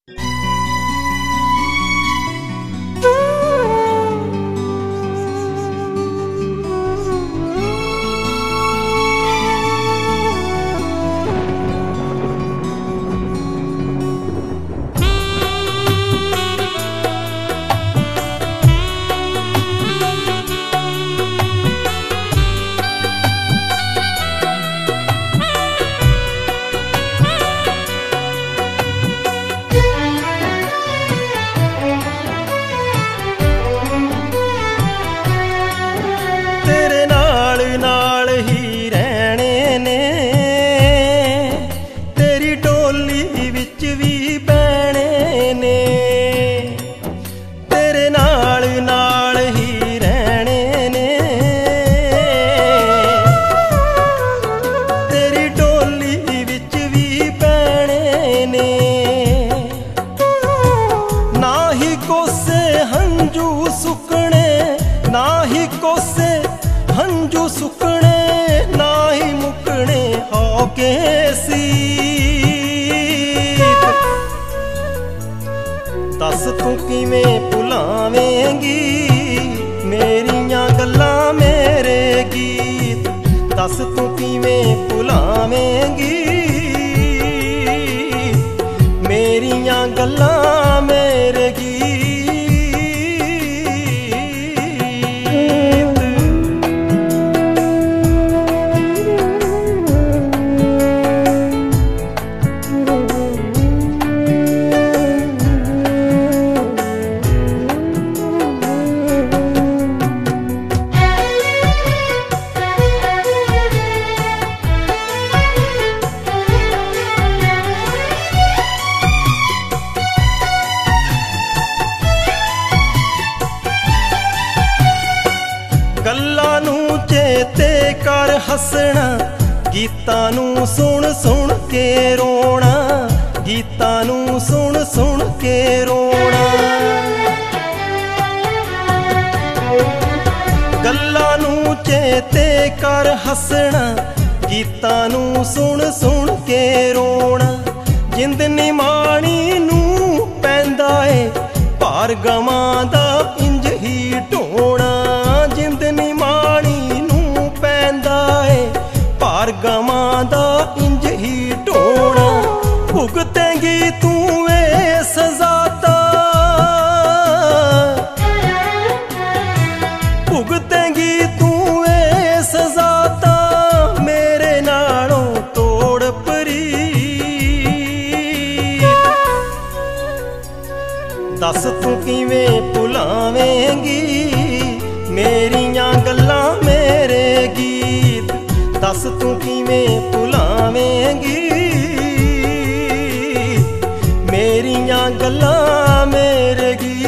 दस तू किवें भुलावेंगी मेरियां गल्लां मेरे गीत। दस तू किवें भुलावेंगी मेरियां गल्लां मेरे गीत। गल्लां नूं चेते कर हसना, गीतां नूं सुन सुन के रोना, गीतां नूं सुन सुन के रोना। गल्लां नूं चेते कर हसना, गीतां नूं सुन सुन के रोना। जिंद निमाणी नूं पैंदा ए भार गवां दा इंज ही ढोना। जिंद निमाणी नूं पैंदा ए भार गवां दा इंज ही ढोना। भुगतेंगी तू ए सज़ा दा, भुगतेंगी तू ए सज़ा दा मेरे नालों तोड़ प्रीत। दस तू किवें भुलावेंगी मेरियां गल्लां मेरे गीत। दस तू किवें भुलावेंगी मेरियां गल्लां मेरे गीत।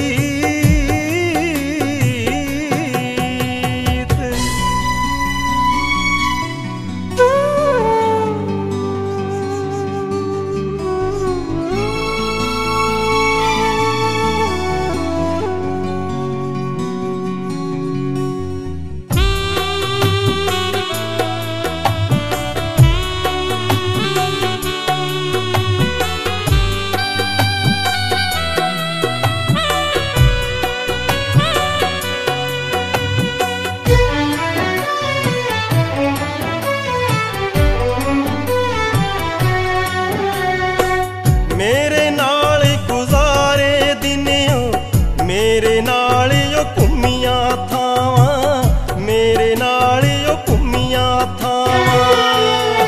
मेरे नाल गुजारे दिन मेरे नाल घूमियां थावां, मेरे नाल घूमियां थावां।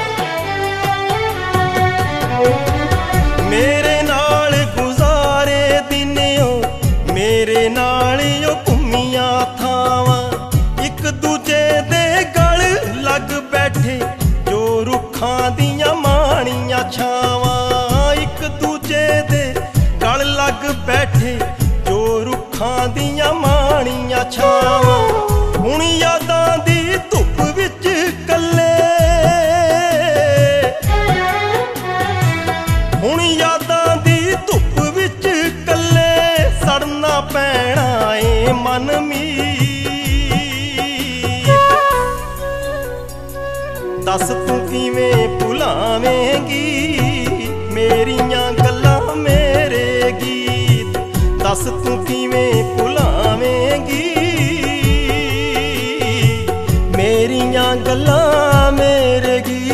मेरे नाल गुजारे दिन मेरे नाल घूमियां थावां। एक दूजे दे गल लग बैठे जो रुखां दियां माणियां छावां। लग बैठे जो रुखां दियां माणियां छावां। हुण यादां दी धुप विच कल्ले, हुण यादां दी धुप विच कल्ले सड़ना पैना ए मन मीत। दस तू किवें भुलावेंगी मेरियां गल्लां मेरे दस तू किवें भुलावेंगी मेरियां गल्लां मेरे गीत।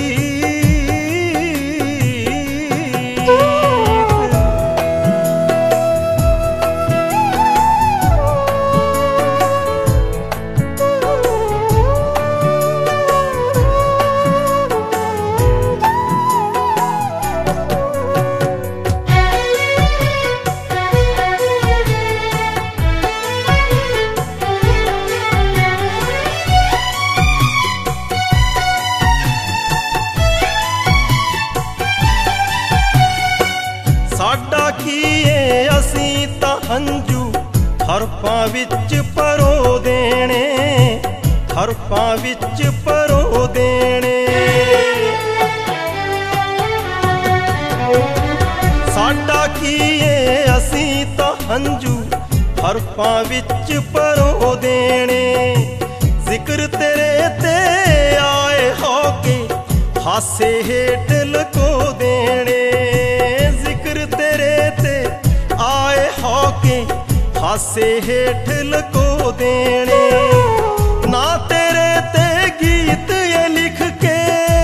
साडा कीए असीं तां हंजू हरफां विच परो देने, हरफां विच परो देने। साडा कीए असीं तां हंजू हरफां विच परो देने। जिक्र तेरे ते आए होके हासे हेठ लको देने। हासे हेठ लको देने। ना तेरे ते गीत ये लिख के,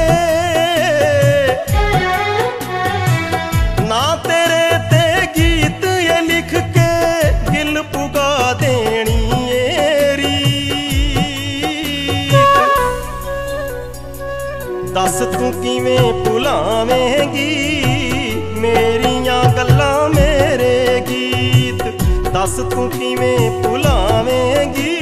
ना तेरे ते गीत ये लिख के गिल पुगा देनी ए रीत। दस तू किवें भुलावेंगी मेरियां गल्लां मेरे गीत। दस तू किवें भुलावेंगी